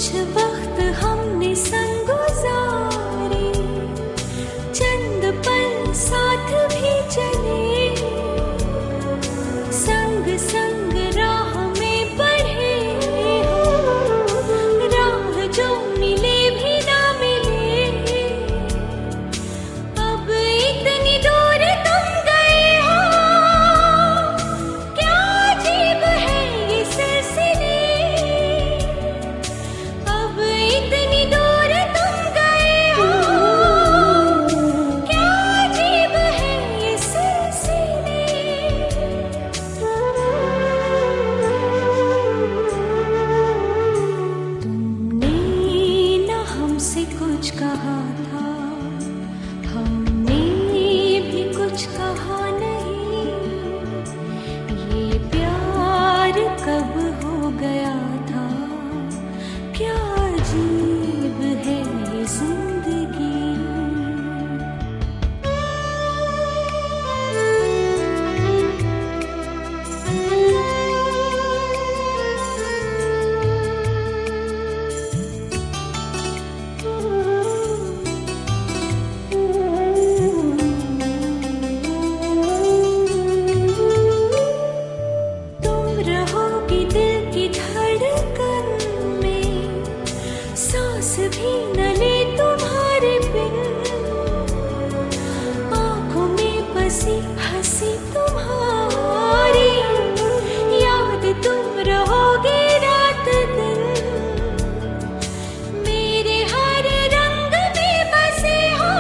कुछ वक्त हमने संग गुजारे, चंद पल साथ भी चले, संग संग राह में बढ़े हो, राह जो मिले भी ना मिले। अब इतनी दूर तुम गए हो, क्या अजीब है ये सिलसिले। अब इतनी दूर तुम गए हो, क्या अजीब है ये सिलसिले। तुमने न हमसे कुछ कहा था, हमने भी कुछ कहा नहीं। ये प्यार कब हो गया था, क्या अजीब है ये जिंदगी। तुम रहोगी दिल की धड़कन में, सांस भी न ले तुम्हारे बिन। आंखों में बसी हंसी तुम्हारी, याद तुम रहोगे रात दिन। मेरे हर रंग में बसे हो,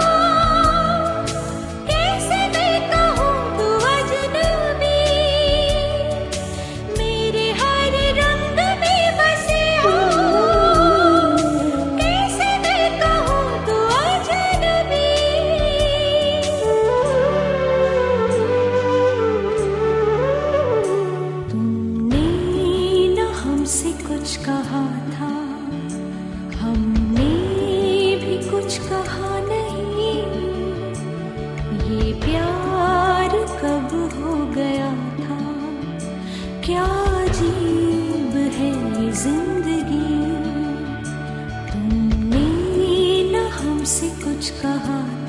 कैसे मैं कहूँ तू अजनबी। मेरे हर रंग में बसे हो, कैसे मैं कहूँ तू अजनबी। तुमने न हमसे कुछ कहा था, हमने भी कुछ कहा नहीं। ये प्यार कब हो गया था, क्या अजीब है ये जिंदगी। तुमने न हमसे कुछ कहा